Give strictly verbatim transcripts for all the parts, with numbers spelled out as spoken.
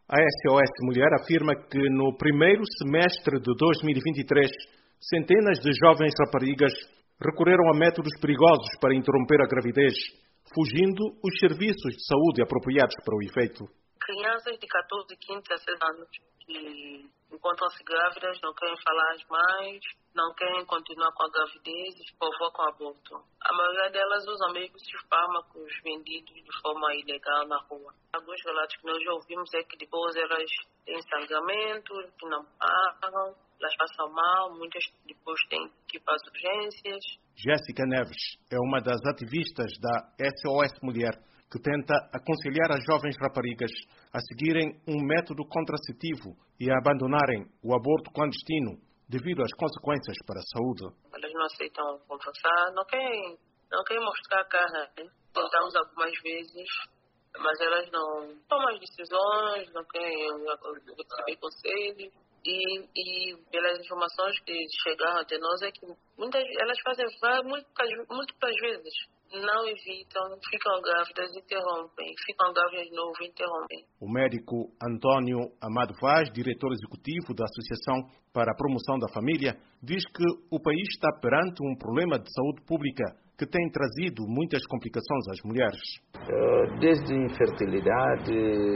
A S O S Mulher afirma que no primeiro semestre de dois mil e vinte e três, centenas de jovens raparigas recorreram a métodos perigosos para interromper a gravidez, fugindo os serviços de saúde apropriados para o efeito. Crianças de catorze, quinze, dezesseis anos que encontram-se grávidas, não querem falar às mães, não querem continuar com a gravidez e provocam aborto. A maioria delas usam mesmo esses fármacos vendidos de forma ilegal na rua. Alguns relatos que nós já ouvimos é que depois elas têm sangramento, que não param, elas passam mal, muitas depois têm que ir para as urgências. Jéssica Neves é uma das ativistas da S O S Mulher, que tenta aconselhar as jovens raparigas a seguirem um método contraceptivo e a abandonarem o aborto clandestino devido às consequências para a saúde. Elas não aceitam conversar, não querem, não querem mostrar a cara. Né? Tentamos algumas vezes, mas elas não tomam as decisões, não querem receber conselhos. E, e pelas informações que chegaram até nós é que muitas elas fazem muitas, muitas vezes não evitam, ficam grávidas e interrompem, ficam grávidas de novo e interrompem. O médico Antônio Amado Vaz, diretor executivo da Associação para a Promoção da Família, diz que o país está perante um problema de saúde pública que tem trazido muitas complicações às mulheres. Desde infertilidade,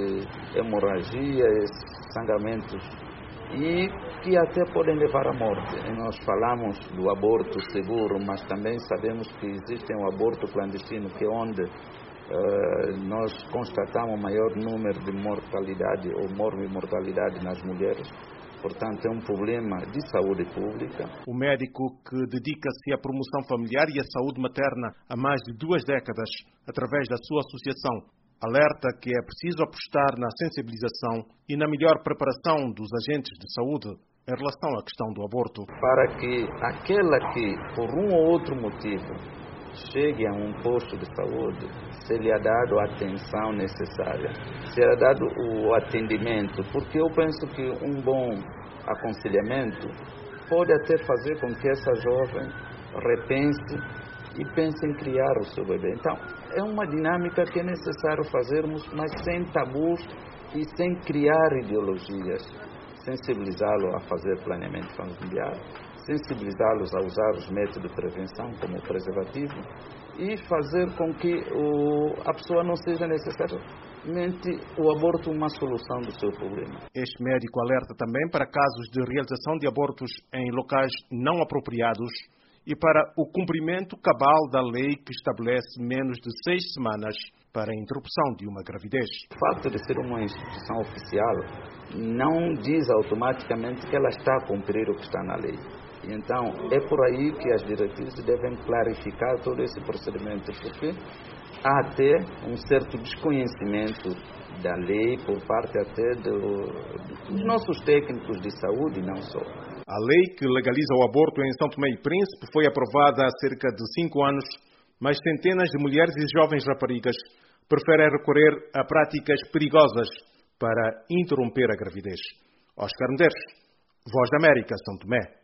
hemorragias, sangramentos e que até podem levar à morte. Nós falamos do aborto seguro, mas também sabemos que existe um aborto clandestino, que é onde uh, nós constatamos maior número de mortalidade ou morbimortalidade nas mulheres. Portanto, é um problema de saúde pública. O médico, que dedica-se à promoção familiar e à saúde materna há mais de duas décadas, através da sua associação, alerta que é preciso apostar na sensibilização e na melhor preparação dos agentes de saúde em relação à questão do aborto. Para que aquela que, por um ou outro motivo, chegue a um posto de saúde, seja dado a atenção necessária, seja dado o atendimento, porque eu penso que um bom aconselhamento pode até fazer com que essa jovem repense e pense em criar o seu bebê. Então, é uma dinâmica que é necessário fazermos, mas sem tabus e sem criar ideologias. Sensibilizá-lo a fazer planeamento familiar, sensibilizá-los a usar os métodos de prevenção, como o preservativo, e fazer com que o, a pessoa não seja necessariamente o aborto uma solução do seu problema. Este médico alerta também para casos de realização de abortos em locais não apropriados e para o cumprimento cabal da lei que estabelece menos de seis semanas para a interrupção de uma gravidez. O fato de ser uma instituição oficial não diz automaticamente que ela está a cumprir o que está na lei. E então, é por aí que as diretrizes devem clarificar todo esse procedimento, porque há até um certo desconhecimento da lei por parte até do, dos nossos técnicos de saúde e não só. A lei que legaliza o aborto em São Tomé e Príncipe foi aprovada há cerca de cinco anos, mas centenas de mulheres e jovens raparigas preferem recorrer a práticas perigosas para interromper a gravidez. Oscar Medeiros, Voz da América, São Tomé.